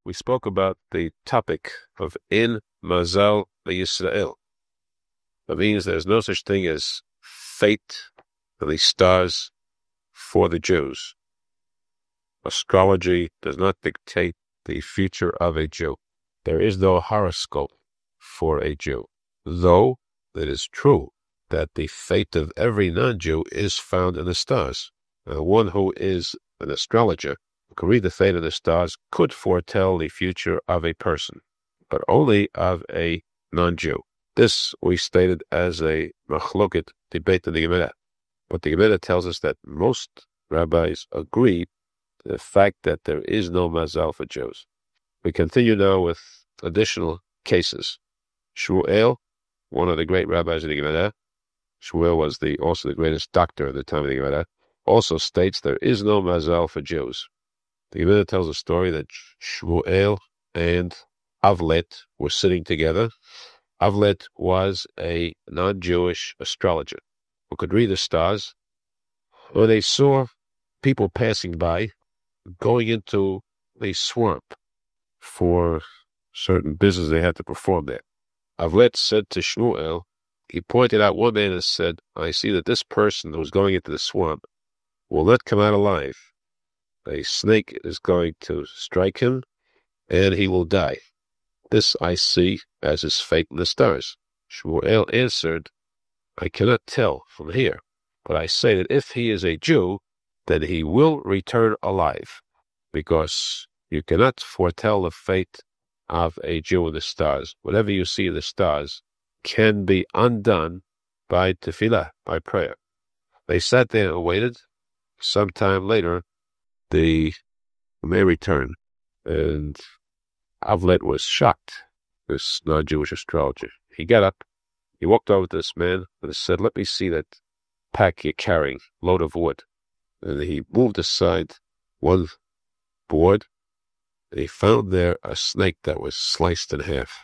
we spoke about the topic of in Mazal Yisrael. That means there's no such thing as fate of the stars for the Jews. Astrology does not dictate the future of a Jew. There is no horoscope for a Jew, though it is true that the fate of every non-Jew is found in the stars. One who is an astrologer who can read the fate of the stars could foretell the future of a person, but only of a non-Jew. This we stated as a machloket debate in the Gemara. But the Gemara tells us that most rabbis agree to the fact that there is no mazal for Jews. We continue now with additional cases. Shmuel, one of the great rabbis of the Gemara, Shmuel was also the greatest doctor at the time of the Gemara, also states there is no mazal for Jews. The Gemara tells a story that Shmuel and Avlet were sitting together. Avlet was a non-Jewish astrologer who could read the stars. When they saw people passing by, going into a swamp for certain business they had to perform there. Avlet said to Shmuel, he pointed out one man and said, I see that this person who's going into the swamp will not come out alive. A snake is going to strike him, and he will die. This I see as his fate in the stars. Shmuel answered, I cannot tell from here, but I say that if he is a Jew, then he will return alive, because you cannot foretell the fate of a Jew in the stars. Whatever you see in the stars can be undone by tefillah, by prayer. They sat there and waited. Sometime later, the man returned, and Avlet was shocked, this non-Jewish astrologer. He got up, he walked over to this man, and said, let me see that pack you're carrying, load of wood. And he moved aside one board, and he found there a snake that was sliced in half.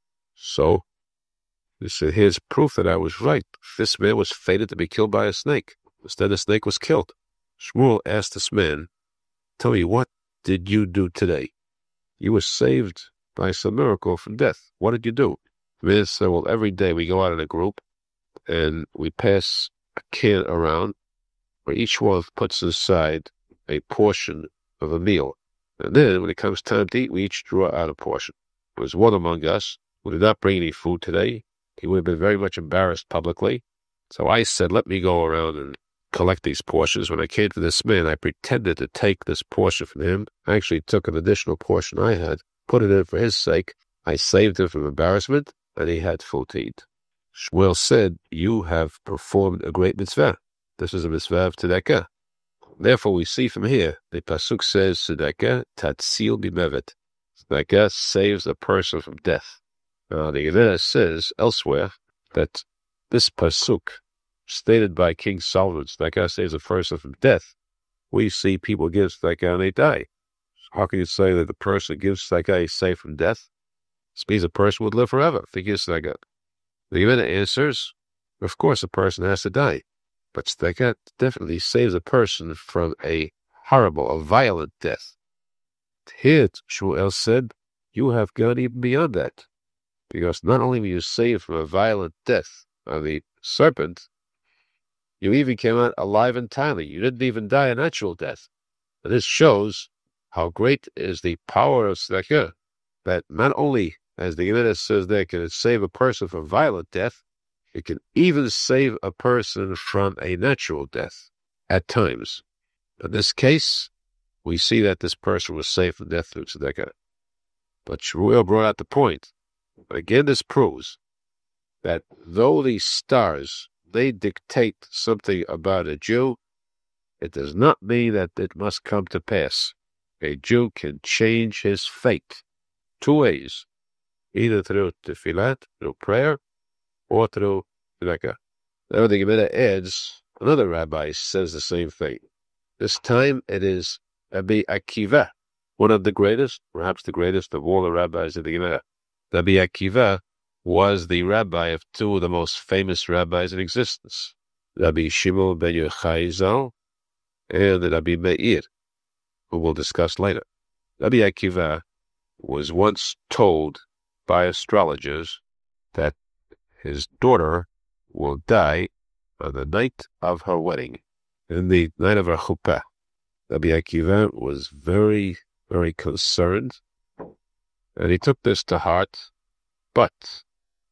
So, he said, here's proof that I was right. This man was fated to be killed by a snake. Instead, the snake was killed. Shmuel asked this man, tell me, what did you do today? You were saved by some miracle from death. What did you do? The man said, well, every day we go out in a group, and we pass a can around, where each one puts aside a portion of a meal. And then, when it comes time to eat, we each draw out a portion. There was one among us who did not bring any food today. He would have been very much embarrassed publicly. So I said, let me go around and collect these portions. When I came to this man, I pretended to take this portion from him. I actually took an additional portion I had, put it in for his sake. I saved him from embarrassment, and he had food to eat. Shmuel said, you have performed a great mitzvah. This is a mitzvah of tzedakah. Therefore, we see from here, the pasuk says, tzedakah tatzil bimevet. Tzedakah saves a person from death. The Gemara says elsewhere that this pasuk, stated by King Solomon, tzedakah saves a person from death. We see people give tzedakah and they die. How can you say that the person who gives tzedakah is saved from death? This means a person would live forever if he gives tzedakah. The Gemara answers, of course a person has to die, but tzedakah definitely saves a person from a horrible, a violent death. Here, Shmuel said, you have gone even beyond that, because not only were you saved from a violent death of the serpent, you even came out alive entirely. You didn't even die a natural death. And this shows how great is the power of tzedakah, that not only, as the Gemara says there, can it save a person from violent death, it can even save a person from a natural death at times. In this case, we see that this person was saved from death through tzedakah. But Shmuel brought out the point. But again, this proves that though these stars, they dictate something about a Jew, it does not mean that it must come to pass. A Jew can change his fate two ways, either through tefillah, through prayer, or through tzedakah. Now the Gemara adds, another rabbi says the same thing. This time it is Rabbi Akiva, one of the greatest, perhaps the greatest of all the rabbis of the Gemara. Rabbi Akiva was the rabbi of two of the most famous rabbis in existence, Rabbi Shimon ben Yochai Zal and Rabbi Meir, who we'll discuss later. Rabbi Akiva was once told by astrologers that his daughter will die on the night of her wedding, in the night of her chuppah. Rabbi Akiva was very, very concerned, and he took this to heart. But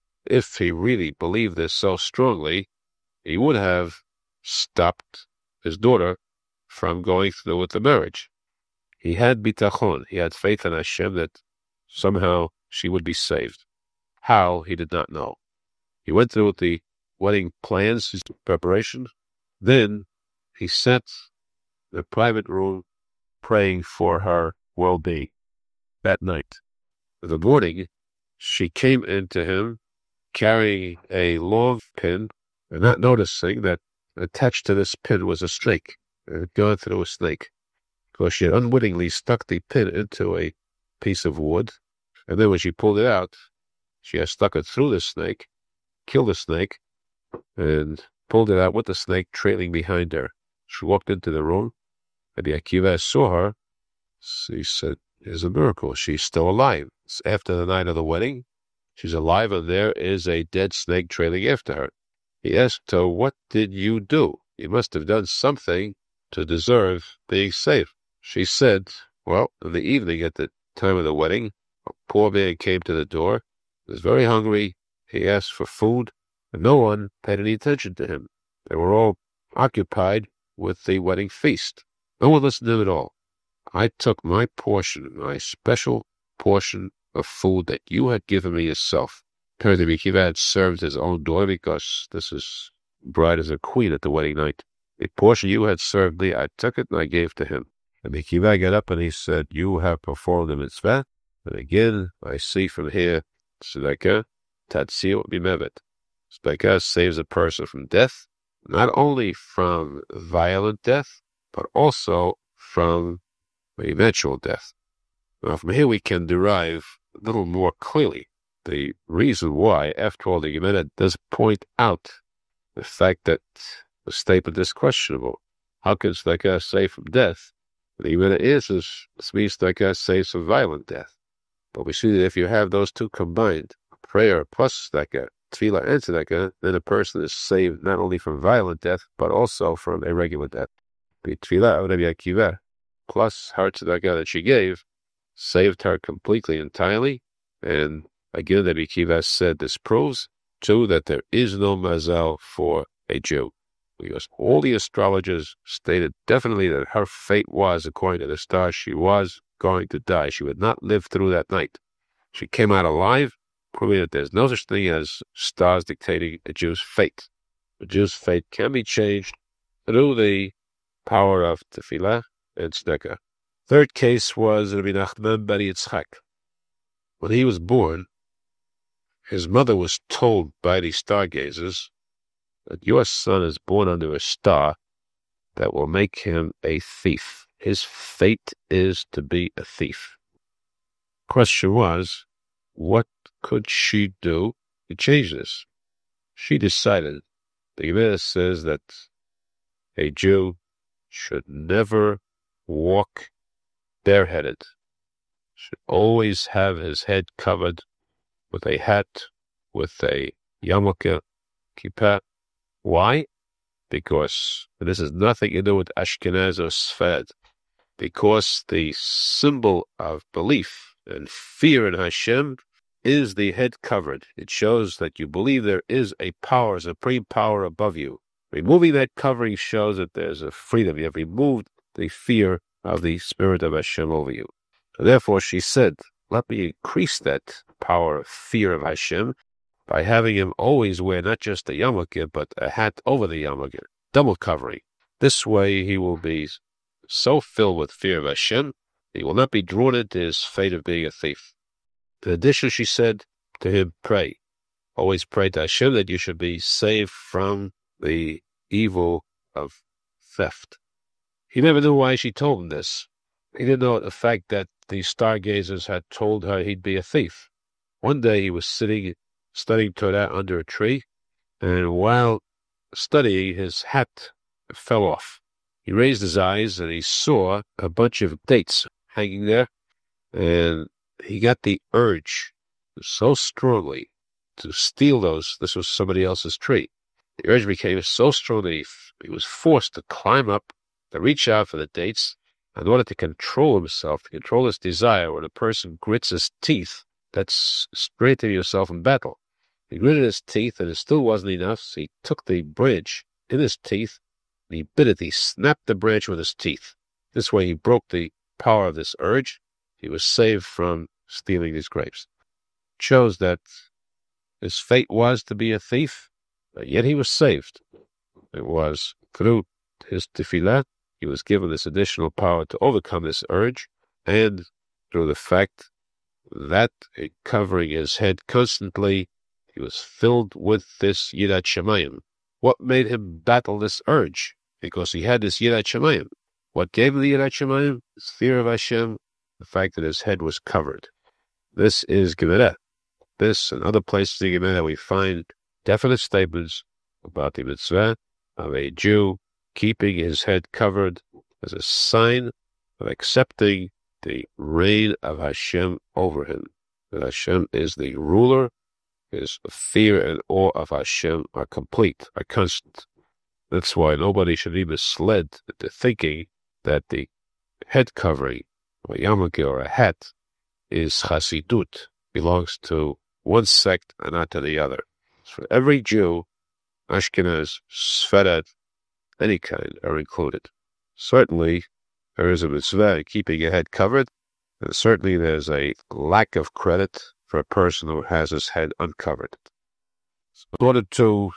if he really believed this so strongly, he would have stopped his daughter from going through with the marriage. He had bitachon, he had faith in Hashem that somehow she would be saved. How, he did not know. He went through with the wedding plans, his preparation. Then he sat in a private room praying for her well-being that night. In the morning, she came into him carrying a long pin, and not noticing that attached to this pin was a snake. It had gone through a snake, because she had unwittingly stuck the pin into a piece of wood, and then when she pulled it out, she had stuck it through the snake, killed the snake, and pulled it out with the snake trailing behind her. She walked into the room, and the Akiva saw her. He said, "It's a miracle. She's still alive. It's after the night of the wedding. She's alive, and there is a dead snake trailing after her." He asked her, "What did you do? You must have done something to deserve being saved." She said, "Well, in the evening at the time of the wedding, a poor man came to the door. He was very hungry. He asked for food, and no one paid any attention to him. They were all occupied with the wedding feast. No one listened to him at all. I took my portion, my special portion of food that you had given me yourself." Apparently, Akiva had served his own daughter, because this is bride as a queen at the wedding night. "The portion you had served me, I took it and I gave to him." And Akiva got up and he said, "You have performed the mitzvah. And again, I see from here, tzedakah, tatzil bimevet. Tzedakah saves a person from death, not only from violent death, but also from eventual death." Now, from here we can derive a little more clearly the reason why, after all, the Gemara does point out the fact that the statement is questionable. How can tzedakah save from death? The Gemara answers, this means tzedakah saves from violent death. But we see that if you have those two combined, prayer plus tzedakah, tefillah and tzedakah, then a person is saved not only from violent death, but also from irregular death. The tefillah of Rabbi Akiva plus her tzedakah that she gave saved her completely, entirely. And again, Rabbi Akiva said this proves, too, that there is no mazal for a Jew. Because all the astrologers stated definitely that her fate was, according to the stars, she was going to die. She would not live through that night. She came out alive, proving that there's no such thing as stars dictating a Jew's fate. A Jew's fate can be changed through the power of tefillah and tzedakah. Third case was Rabbi Nachman ben Yitzchak. When he was born, his mother was told by the stargazers that your son is born under a star that will make him a thief. His fate is to be a thief. Question was, what could she do to change this? She decided, the Gemara says that a Jew should never walk bareheaded, should always have his head covered with a hat, with a yarmulke, kippah. Why? Because this has nothing to do with Ashkenaz or Sfard. Because the symbol of belief and fear in Hashem is the head covered. It shows that you believe there is a power, a supreme power above you. Removing that covering shows that there's a freedom. You have removed the fear of the spirit of Hashem over you. So therefore, she said, let me increase that power of fear of Hashem by having him always wear not just a yarmulke, but a hat over the yarmulke, double covering. This way he will be so filled with fear of Hashem, he will not be drawn into his fate of being a thief. In addition, she said to him, pray. Always pray to Hashem that you should be saved from the evil of theft. He never knew why she told him this. He didn't know the fact that the stargazers had told her he'd be a thief. One day he was sitting, studying Torah under a tree, and while studying, his hat fell off. He raised his eyes and he saw a bunch of dates hanging there, and he got the urge so strongly to steal those. This was somebody else's tree. The urge became so strong that he was forced to climb up, to reach out for the dates in order to control himself, to control his desire. When a person grits his teeth, that's strengthening yourself in battle. He gritted his teeth, and it still wasn't enough, so he took the branch in his teeth, and he bit it. He snapped the branch with his teeth. This way he broke the power of this urge. He was saved from stealing these grapes. It shows that his fate was to be a thief, but yet he was saved. It was through his tefillah, he was given this additional power to overcome this urge, and through the fact that covering his head constantly, he was filled with this Yirat Shamayim. What made him battle this urge? Because he had this Yirat Shamayim. What gave him the Yirat Shamayim? His fear of Hashem, the fact that his head was covered. This is Gemara. This and other places in Gemara we find definite statements about the mitzvah of a Jew keeping his head covered as a sign of accepting the reign of Hashem over him. That Hashem is the ruler. His fear and awe of Hashem are complete, are constant. That's why nobody should be misled into thinking that the head covering, or a yarmulke or a hat, is Chassidut, belongs to one sect and not to the other. For every Jew, Ashkenaz, Sfarad, any kind are included. Certainly, there is a mitzvah in keeping your head covered, and certainly there's a lack of credit for a person who has his head uncovered. So in order to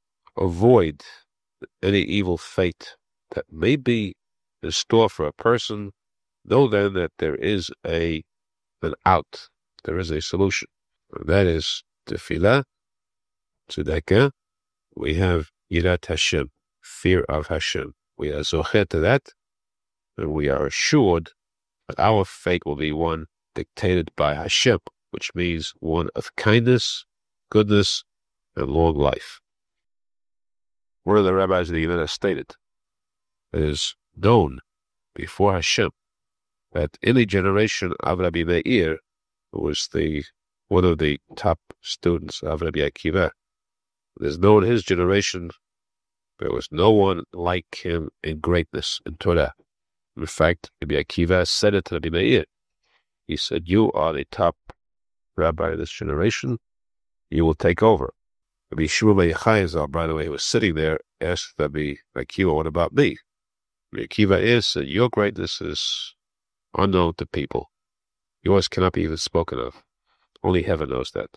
avoid any evil fate that may be in store for a person, know then that there is an out, there is a solution. And that is tefillah, tzedakah. We have yirat Hashem, fear of Hashem. We are zocher to that, and we are assured that our fate will be one dictated by Hashem, which means one of kindness, goodness, and long life. One of the rabbis of the Yemena stated, it is known before Hashem that in the generation of Rabbi Meir, who was one of the top students of Rabbi Akiva, it is known in his generation there was no one like him in greatness in Torah. In fact, Rabbi Akiva said it to Rabbi Meir. He said, you are the top rabbi of this generation. You will take over. Rabbi Shmuel ben Yochai, by the way, who was sitting there, asked Rabbi Akiva, what about me? Rabbi Akiva answered, your greatness is unknown to people. Yours cannot be even spoken of. Only heaven knows that.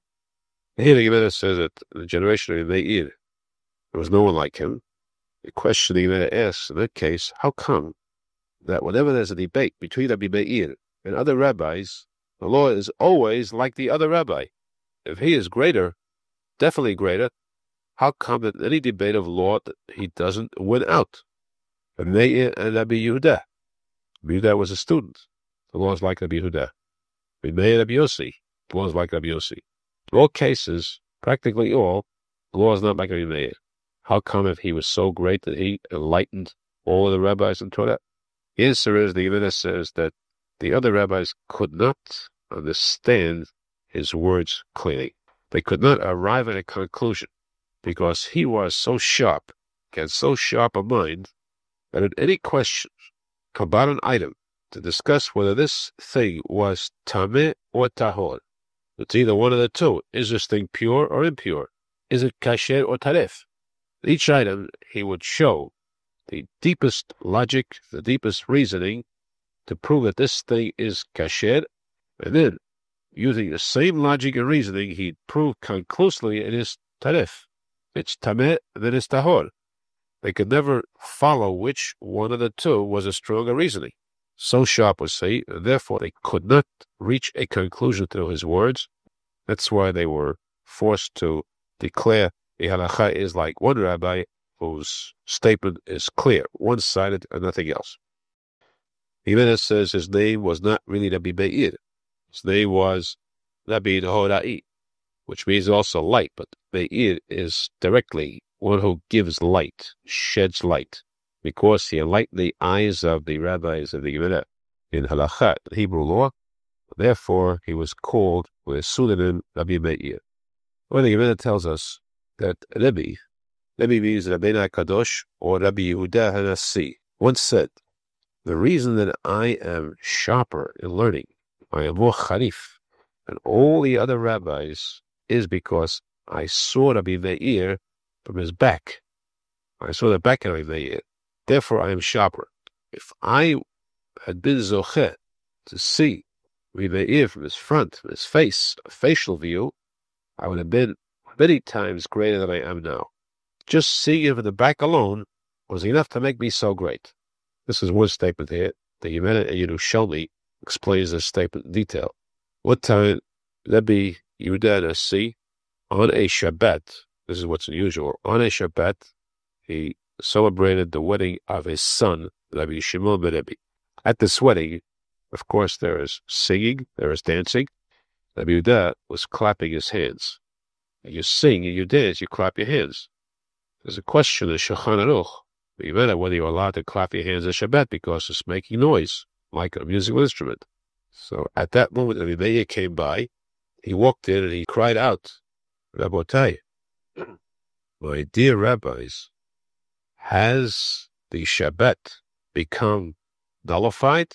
Here the Gemara says that in the generation of Meir, there was no one like him. The question the Gemara asks, in that case, how come that whenever there's a debate between Rabbi Meir and other rabbis, the law is always like the other rabbi? If he is greater, definitely greater, how come that in any debate of law that he doesn't win out? Rabbi Meir and Rabbi Yehuda. Rabbi Yehuda was a student. The law is like Rabbi Yehuda. Rabbi Meir and Rabbi Yossi. The law is like Rabbi Yossi. In all cases, practically all, the law is not like Rabbi Meir. How come if he was so great that he enlightened all of the rabbis in Torah? The answer is, the Gemara says that the other rabbis could not understand his words clearly. They could not arrive at a conclusion because he was so sharp, had so sharp a mind, that in any question about an item to discuss whether this thing was tameh or tahor, it's either one of the two. Is this thing pure or impure? Is it kasher or taref? Each item he would show the deepest logic, the deepest reasoning to prove that this thing is kasher, and then, using the same logic and reasoning, he'd prove conclusively it is taref. It's tameh, then it's tahor. They could never follow which one of the two was a stronger reasoning. So sharp was he, and therefore they could not reach a conclusion through his words. That's why they were forced to declare the halacha is like one rabbi whose statement is clear, one-sided, and nothing else. Jimenez says his name was not really Rabbi Meir. His name was Rabbi Horai, which means also light, but Meir is directly one who gives light, sheds light, because he enlightened the eyes of the rabbis of the Gemara. In halakha, the Hebrew law, Therefore, he was called with a pseudonym Rabbi Meir. Well, the Gemara tells us that Rabbi means Rabbeinu Kadosh or Rabbi Yehuda Hanassi, once said, the reason that I am sharper in learning, I am more charif than all the other rabbis, is because I saw Rabbi Meir from his back. I saw the back of Rabbi Meir. Therefore, I am sharper. If I had been zocheh to see Rabbi Meir from his front, from his face, a facial view, I would have been many times greater than I am now. Just seeing him from the back alone was enough to make me so great. This is one statement here. The Yemena and Yerushalmi explains this statement in detail. One time, Rabbi Yehuda Hanassi, on a Shabbat, this is what's unusual, on a Shabbat, he celebrated the wedding of his son, Rabbi Shimon ben Rebbe. At this wedding, of course, there is singing, there is dancing. Rabbi Yehuda was clapping his hands. And you sing and you dance, you clap your hands. There's a question in Shulchan Aruch, whether you're allowed to clap your hands at Shabbat because it's making noise, like a musical instrument. So at that moment, Rabbi Meir came by, he walked in and he cried out, Rabotai, my dear rabbis, has the Shabbat become nullified?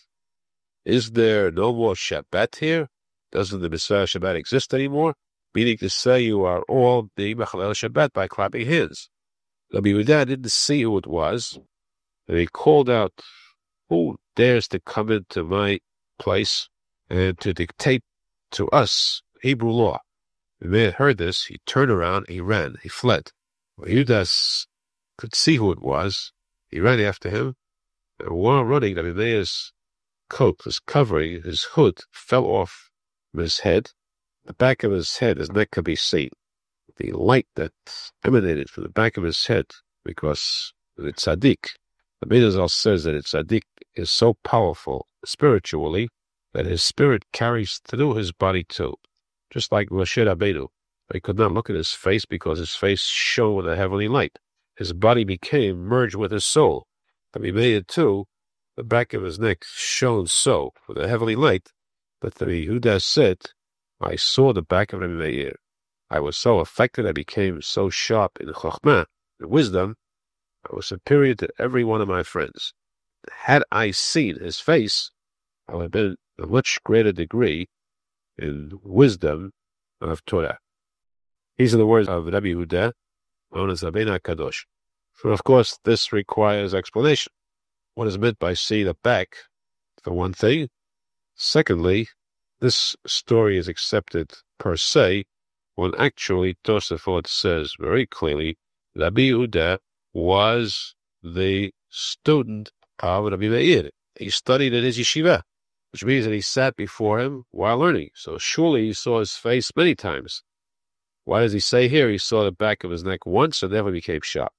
Is there no more Shabbat here? Doesn't the Messiah Shabbat exist anymore? Meaning to say you are all being Mechalel Shabbat by clapping hands. Rabbi Yehuda didn't see who it was, and he called out, who dares to come into my place and to dictate to us Hebrew law? The man heard this, he turned around, he ran, he fled. Well, Yehuda could see who it was. He ran after him, and while running, Rabbi Meir's coat, his covering, his hood, fell off from his head. The back of his head, his neck could be seen. The light that emanated from the back of his head, because the tzaddik, the Meir says that the tzaddik is so powerful spiritually that his spirit carries through his body too. Just like Moshe Rabbeinu. He could not look at his face because his face shone with a heavenly light. His body became merged with his soul. Rabbi Meir too, the back of his neck shone so with a heavenly light that Rabbi Yehuda said, I saw the back of Rabbi Meir. I was so affected, I became so sharp in chokhmah, in wisdom, I was superior to every one of my friends. Had I seen his face, I would have been a much greater degree in wisdom of Torah. These are the words of Rabbi Yehuda, known as Rabbeinu Kadosh. So, of course, this requires explanation. What is meant by seeing the back, for one thing? Secondly, this story is accepted per se, when actually Tosafot says very clearly, Rabbi Yehuda was the student of Rabbi Meir. He studied in his yeshiva, which means that he sat before him while learning. So surely he saw his face many times. Why does he say here he saw the back of his neck once and never became sharp?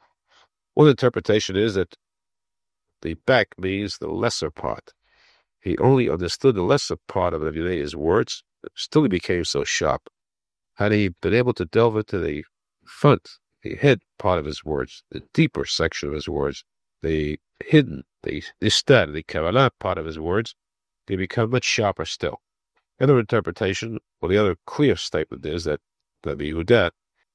One interpretation is that the back means the lesser part. He only understood the lesser part of Rabbi Meir's words, but still he became so sharp. Had he been able to delve into the front, the head part of his words, the deeper section of his words, the hidden, the nistar, the kavanah part of his words, they become much sharper still. The other interpretation, or the other clear statement is that Rabbi Yehuda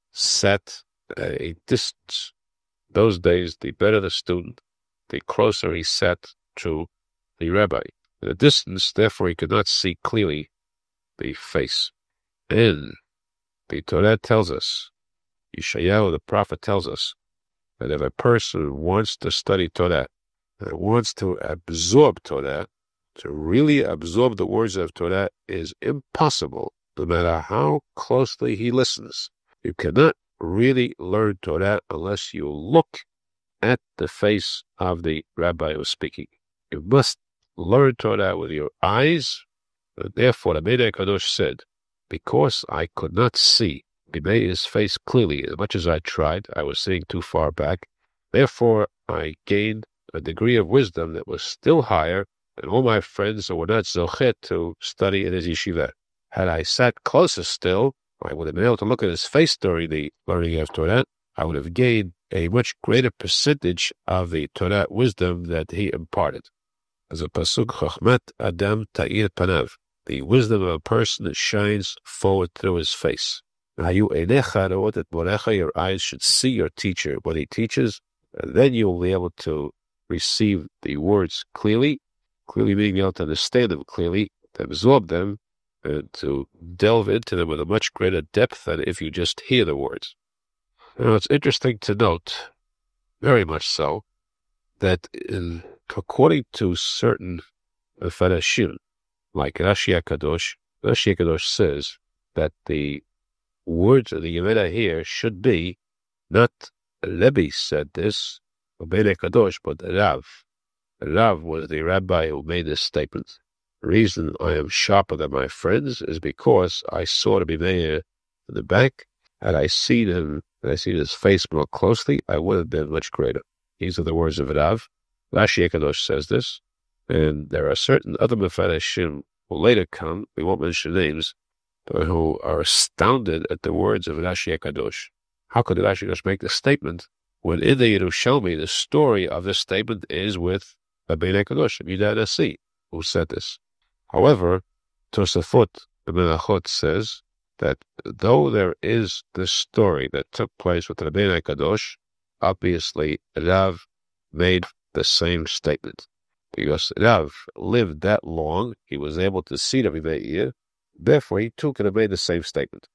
sat at a distance. Those days, the better the student, the closer he sat to the rabbi. At a distance, therefore, he could not see clearly the face. And the Torah tells us, Yeshayahu, the prophet, tells us that if a person wants to study Torah, and wants to absorb Torah, to really absorb the words of Torah is impossible, no matter how closely he listens. You cannot really learn Torah unless you look at the face of the rabbi who's speaking. You must learn Torah with your eyes, and therefore the Meir Kadosh said, because I could not see Meir's face clearly as much as I tried, I was seeing too far back, therefore I gained a degree of wisdom that was still higher than all my friends who were not zochet to study in his yeshiva. Had I sat closer still, I would have been able to look at his face during the learning of Torah. I would have gained a much greater percentage of the Torah wisdom that he imparted. As a pasuk, Chochmat Adam Ta'ir Panav. the wisdom of a person that shines forward through his face. Your eyes should see your teacher when he teaches, and then you will be able to receive the words clearly meaning be able to understand them clearly, to absorb them, and to delve into them with a much greater depth than if you just hear the words. Now, it's interesting to note, very much so, that according to certain Farashim, like Rashi HaKadosh says that the words of the Yemena here should be not Rebbe said this, Bnei Kadosh, but Rav. Rav was the rabbi who made this statement. The reason I am sharper than my friends is because I saw the Bimeir in the back. Had I seen him, had I seen his face more closely, I would have been much greater. These are the words of Rav. Rashi HaKadosh says this, and there are certain other Mefarashim who later come, we won't mention names, but who are astounded at the words of Rashi HaKadosh. How could Rashi HaKadosh make this statement when in the Yerushalmi the story of this statement is with Bnei Kadosh, Yehuda Nasi, who said this? However, Tosafot Menachot says that though there is this story that took place with Bnei Kadosh, obviously Rav made the same statement. Because Rav lived that long, he was able to see the Meir, therefore he too could have made the same statement.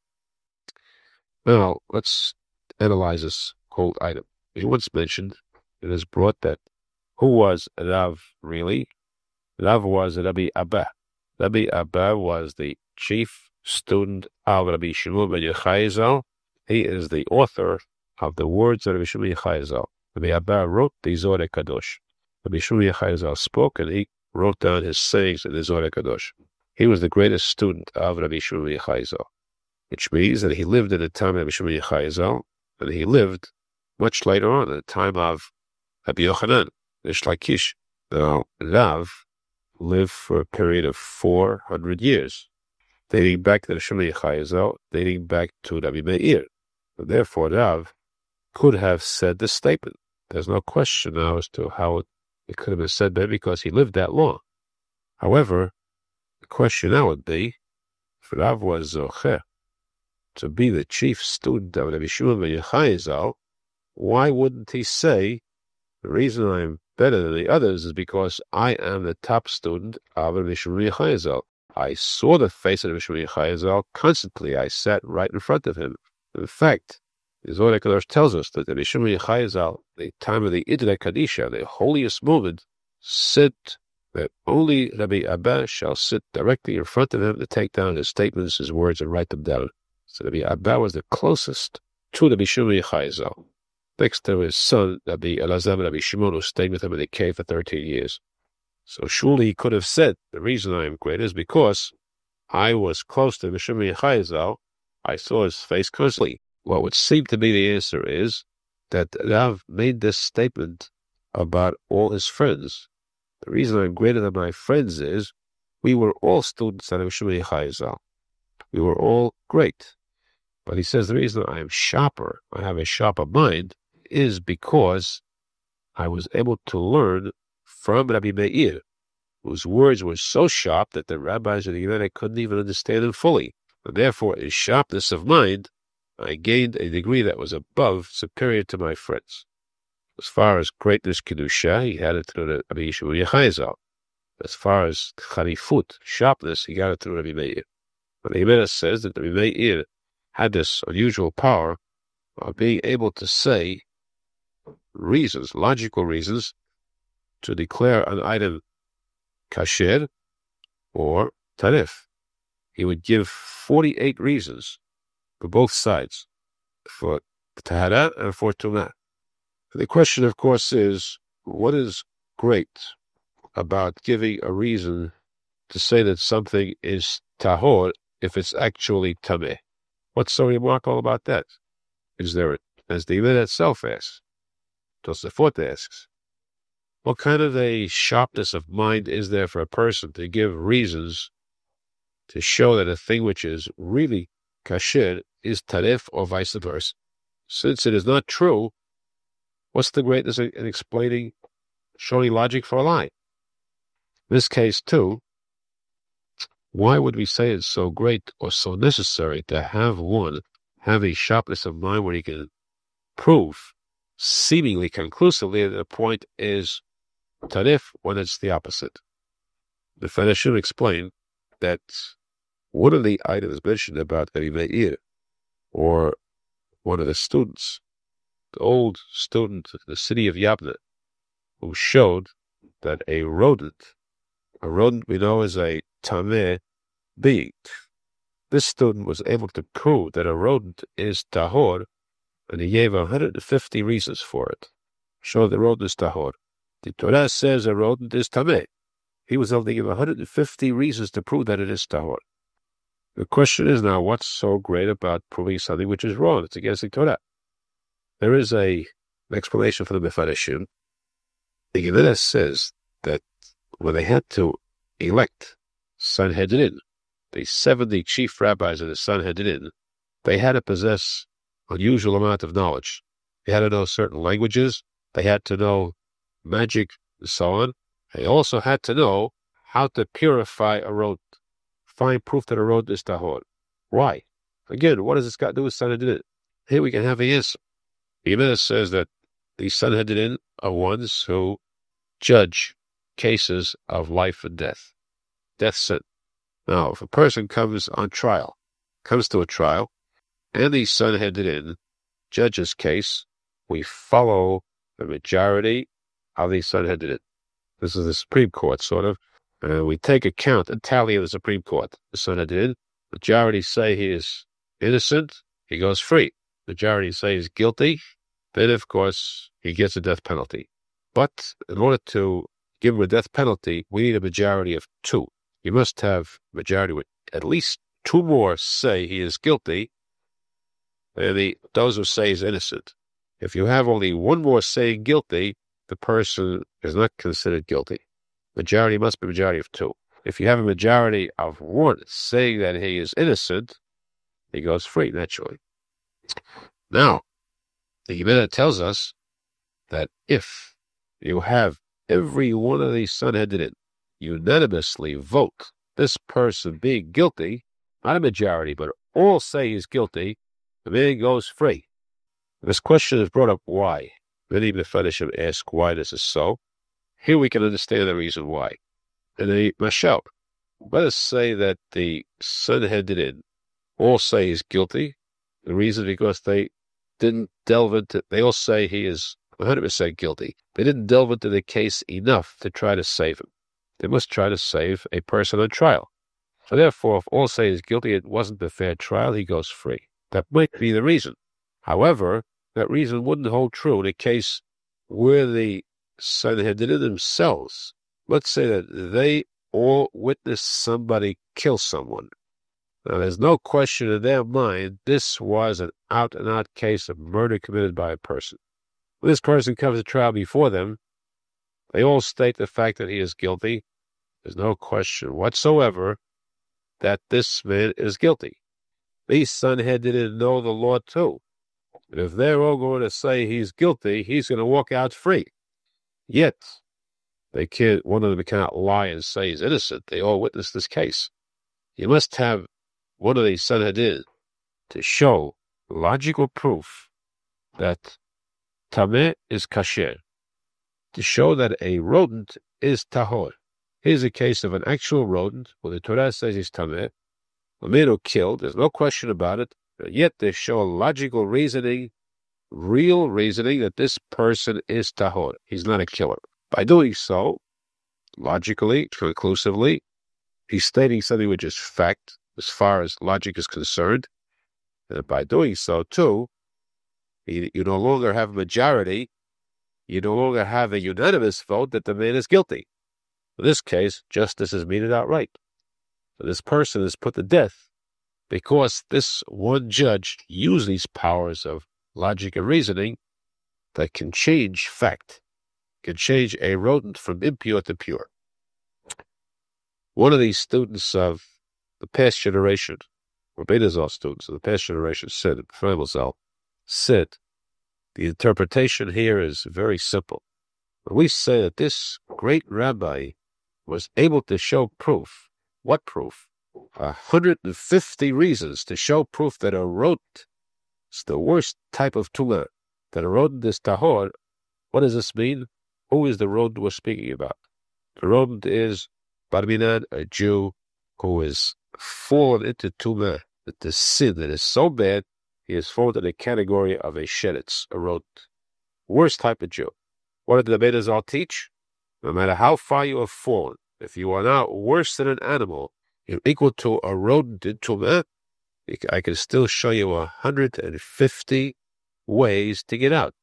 Now, let's analyze this whole item. He once mentioned, it is brought that who was Rav really? Rav was Rabbi Abba. Rabbi Abba was the chief student of Rabbi Shimon ben Yochai Zal. He is the author of the words of Rabbi Shimon ben Yochai Zal. Rabbi Abba wrote the Zohar Kadosh. Rabbi Shimon ben Yochai Zal spoke, and he wrote down his sayings in the Zohar Kadosh. He was the greatest student of Rabbi Shimon ben Yochai Zal, which means that he lived in the time of Rabbi Shimon ben Yochai Zal, and he lived much later on, in the time of Rabbi Yochanan, Rish Lakish. Now, Rav lived for a period of 400 years, dating back to the Shimon Yochai Zal, dating back to Rabbi Meir. And therefore, Rav could have said this statement. There's no question now as to how it could have been said by him because he lived that long. However, the question now would be, if Rav was Zocher to be the chief student of Rabbi Shimon ben Yochai Zal, why wouldn't he say, the reason I'm better than the others is because I am the top student of Rabbi Shimon ben Yochai Zal. I saw the face of Rabbi Shimon ben Yochai Zal constantly. I sat right in front of him. In fact, the Zohar Kadosh tells us that Rabbi Shimon ben Yochai Zal, the time of the Idra Kadisha, the holiest moment, said that only Rabbi Abba shall sit directly in front of him to take down his statements, his words, and write them down. So Rabbi Abba was the closest to Rabbi Shimon ben Yochai Zal, next to his son, Rabbi Elazar and Rabbi Shimon, who stayed with him in the cave for 13 years. So surely he could have said, the reason I am great is because I was close to Rabbi Shimon ben Yochai Zal. I saw his face constantly. What would seem to be the answer is that Rav made this statement about all his friends. The reason I'm greater than my friends is we were all students at Rabbi Shimon ben Yochai Zal. We were all great. But he says the reason I am sharper, I have a sharper mind, is because I was able to learn from Rabbi Meir, whose words were so sharp that the rabbis of the Yemena couldn't even understand them fully. And therefore, in sharpness of mind, I gained a degree that was above, superior to my friends. As far as greatness kedusha, he had it through the Rabbi Shimon ben Yochai Zal. As far as charifut, sharpness, he got it through Rabbi Meir. But the Yemena says that Rabbi Meir had this unusual power of being able to say reasons, logical reasons, to declare an item kasher or tarif. He would give 48 reasons for both sides, for tahara and for tumah. The question, of course, is what is great about giving a reason to say that something is tahor if it's actually tameh? What's so remarkable about that? Is there, as the Yemena itself asks, Tosafot asks, what kind of a sharpness of mind is there for a person to give reasons to show that a thing which is really kasher is tarif or vice versa? Since it is not true, what's the greatness in explaining, showing logic for a lie? In this case, too, Why would we say it's so great or so necessary to have a sharpness of mind where he can prove seemingly conclusively that the point is tarif when it's the opposite? The Federation explained that one of the items mentioned about Rabbi Meir, or one of the students, the old student in the city of Yabna, who showed that a rodent we know is a tameh being. This student was able to prove that a rodent is tahor, and he gave 150 reasons for it. Show the rodent is tahor. The Torah says a rodent is tameh. He was able to give 150 reasons to prove that it is tahor. The question is now, what's so great about proving something which is wrong? It's against the Torah. There is an explanation for the Mefarshim. The Gemara says that when they had to elect Sanhedrin, the 70 chief rabbis of the Sanhedrin, they had to possess unusual amount of knowledge. They had to know certain languages. They had to know magic and so on. They also had to know how to purify a rodent, find proof that a rodent is tahor. Why? Again, what does this got to do with Sanhedrin? Here we can have the answer. The Gemara says that the Sanhedrin are ones who judge cases of life and death sentence. Now, if a person comes to a trial, and the Sanhedrin judge's case, we follow the majority of the Sanhedrin. This is the Supreme Court, sort of. We take account and tally of the Supreme Court. The Sanhedrin, majority say he is innocent, he goes free. Majority say he's guilty, then, of course, he gets a death penalty. But in order to give him a death penalty, we need a majority of 2. You must have majority with at least 2 more say he is guilty, and those who say he's innocent. If you have only 1 more saying guilty, the person is not considered guilty. Majority must be a majority of 2. If you have a majority of 1 saying that he is innocent, he goes free, naturally. Now, the Gemara tells us that if you have every one of these Sanhedrin unanimously vote this person being guilty, not a majority, but all say he's guilty, the man goes free. This question is brought up why. Many Mefarshim ask why this is so. Here we can understand the reason why. In a mashal, let us say that the Sanhedrin all say he's guilty. The reason is because they didn't delve into, they all say he is 100% guilty. They didn't delve into the case enough to try to save him. They must try to save a person on trial. So therefore, if all say he's guilty, it wasn't a fair trial, he goes free. That might be the reason. However, that reason wouldn't hold true in a case where the Sanhedrin themselves, let's say that they all witnessed somebody kill someone. Now, there's no question in their mind this was an out-and-out case of murder committed by a person. When this person comes to trial before them, they all state the fact that he is guilty. There's no question whatsoever that this man is guilty. These Sanhedrin didn't know the law too. And if they're all going to say he's guilty, he's going to walk out free. Yet, one of them cannot lie and say he's innocent. They all witnessed this case. You must have one of these Sanhedrin to show logical proof that tameh is kasher, to show that a rodent is tahor. Here's a case of an actual rodent where the Torah says he's tameh. A man who killed, there's no question about it, but yet they show logical reasoning, real reasoning that this person is tahor. He's not a killer. By doing so, logically, conclusively, he's stating something which is fact as far as logic is concerned. And by doing so, too, you no longer have a majority, you no longer have a unanimous vote that the man is guilty. In this case, justice is meted outright. So this person is put to death because this one judge used these powers of logic and reasoning that can change fact, can change a rodent from impure to pure. One of these students of the past generation, Rabbeinu Zal students of the past generation said, the interpretation here is very simple. When we say that this great rabbi was able to show proof, what proof? 150 reasons to show proof that a rodent is the worst type of tumah, that a rodent is tahor. What does this mean? Who is the rodent we're speaking about? The rodent is bar minan, a Jew who is fallen into tumah, that the sin that is so bad, he is fallen in the category of a sheretz, a rodent. Worst type of Jew. What did the Beit Hazal teach? No matter how far you have fallen, if you are not worse than an animal, you're equal to a rodent in tumah, I can still show you 150 ways to get out.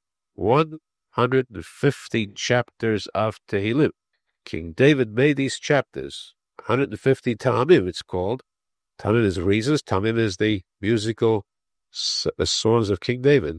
150 chapters of Tehillim. King David made these chapters. 150 Tamim, it's called. Tamim is reasons. Tamim is the musical the songs of King David.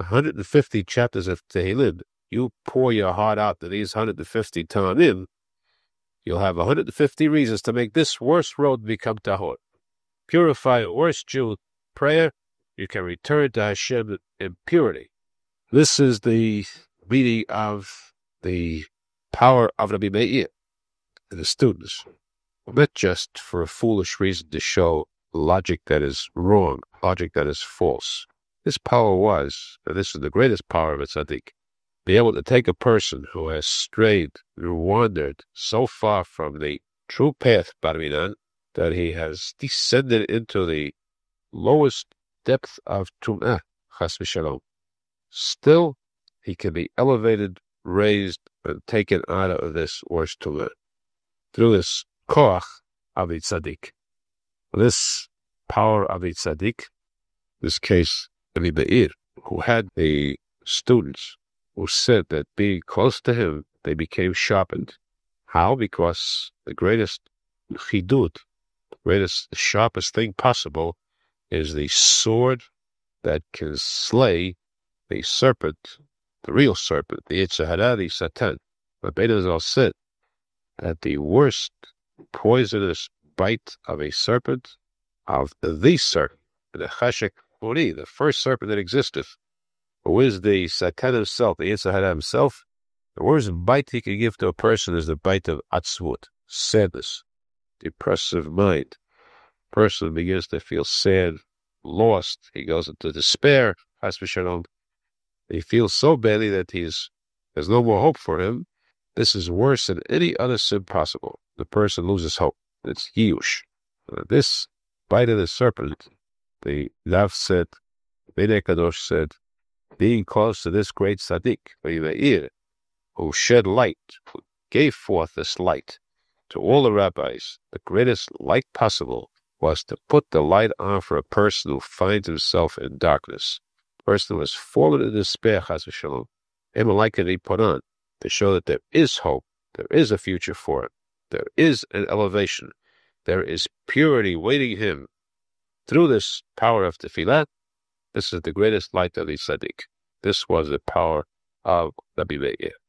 150 chapters of Tehillim. You pour your heart out to these 150 Tamim, you'll have 150 reasons to make this worst road become tahor. Purify a worst Jew prayer, you can return to Hashem in purity. This is the meaning of the power of Rabbi Meir and the students. Not just for a foolish reason to show logic that is wrong, logic that is false. This power was, and this is the greatest power of a tzaddik, be able to take a person who has strayed and wandered so far from the true path, bar minan, that he has descended into the lowest depth of tum'ah, chas v'shalom. Still, he can be elevated, raised, and taken out of this worst tum'ah through this koach of the tzaddik. This power of the tzaddik, this case, Rabbi Meir, who had the students who said that being close to him, they became sharpened. How? Because the greatest chidut, the sharpest thing possible, is the sword that can slay the serpent, the real serpent, the Yetzer Hara, the Satan. But Beit Hazal said that the worst poisonous bite of a serpent, of the serpent, the Chashek Uri, the first serpent that existed, who is the Satan himself, the Yetzer Hara himself, the worst bite he can give to a person is the bite of atzvut, sadness, depressive mind. Person begins to feel sad, lost. He goes into despair. Chas v'shalom. He feels so badly that there's no more hope for him. This is worse than any other sin possible. The person loses hope. It's Yush. This bite of the serpent, the Lav said, Bnei Kadosh said, being close to this great tzaddik, Meir, who shed light, who gave forth this light to all the rabbis, the greatest light possible was to put the light on for a person who finds himself in darkness. A person who has fallen in despair, chas v'shalom. And like he put on to show that there is hope, there is a future for him, there is an elevation, there is purity waiting him. Through this power of tefillah, this is the greatest light of the tzaddik. This was the power of Rabbi Meir.